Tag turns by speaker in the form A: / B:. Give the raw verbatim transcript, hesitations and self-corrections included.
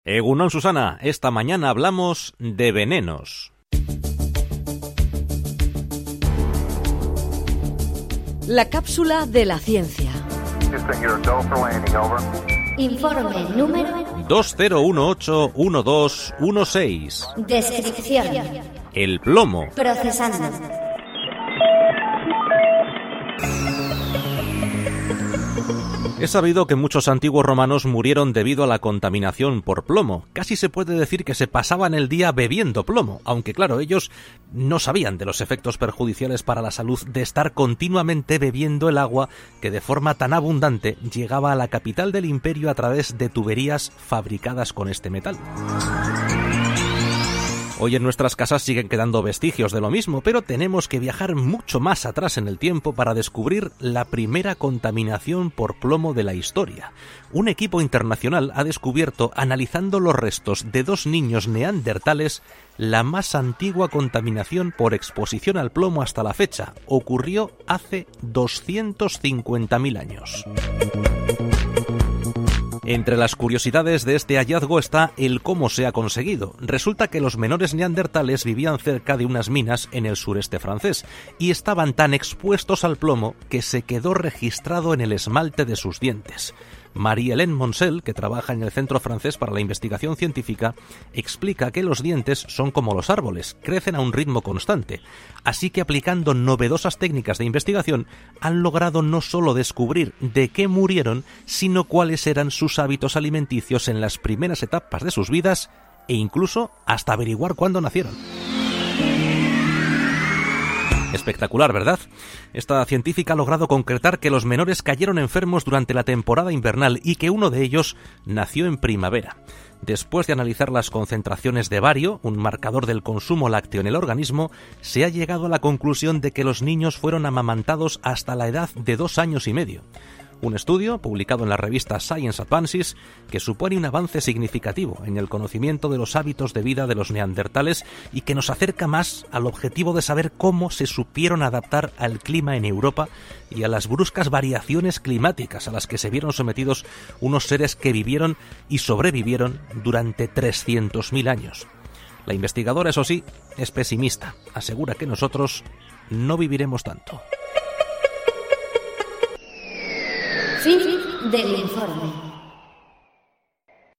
A: Egunon, Susana, esta mañana hablamos de venenos.
B: La cápsula de la ciencia.
C: Informe número
A: dos cero uno ocho uno dos uno seis.
C: Descripción.
A: El plomo.
C: Procesando.
A: Es sabido que muchos antiguos romanos murieron debido a la contaminación por plomo. Casi se puede decir que se pasaban el día bebiendo plomo, aunque claro, ellos no sabían de los efectos perjudiciales para la salud de estar continuamente bebiendo el agua que de forma tan abundante llegaba a la capital del imperio a través de tuberías fabricadas con este metal. Hoy en nuestras casas siguen quedando vestigios de lo mismo, pero tenemos que viajar mucho más atrás en el tiempo para descubrir la primera contaminación por plomo de la historia. Un equipo internacional ha descubierto, analizando los restos de dos niños neandertales, la más antigua contaminación por exposición al plomo hasta la fecha. Ocurrió hace doscientos cincuenta mil años. Entre las curiosidades de este hallazgo está el cómo se ha conseguido. Resulta que los menores neandertales vivían cerca de unas minas en el sureste francés y estaban tan expuestos al plomo que se quedó registrado en el esmalte de sus dientes. Marie-Hélène Moncel, que trabaja en el Centro Francés para la Investigación Científica, explica que los dientes son como los árboles, crecen a un ritmo constante. Así que aplicando novedosas técnicas de investigación, han logrado no solo descubrir de qué murieron, sino cuáles eran sus hábitos alimenticios en las primeras etapas de sus vidas e incluso hasta averiguar cuándo nacieron. Espectacular, ¿verdad? Esta científica ha logrado concretar que los menores cayeron enfermos durante la temporada invernal y que uno de ellos nació en primavera. Después de analizar las concentraciones de bario, un marcador del consumo lácteo en el organismo, se ha llegado a la conclusión de que los niños fueron amamantados hasta la edad de dos años y medio. Un estudio, publicado en la revista Science Advances, que supone un avance significativo en el conocimiento de los hábitos de vida de los neandertales y que nos acerca más al objetivo de saber cómo se supieron adaptar al clima en Europa y a las bruscas variaciones climáticas a las que se vieron sometidos unos seres que vivieron y sobrevivieron durante trescientos mil años. La investigadora, eso sí, es pesimista. Asegura que nosotros no viviremos tanto.
C: Fin del informe.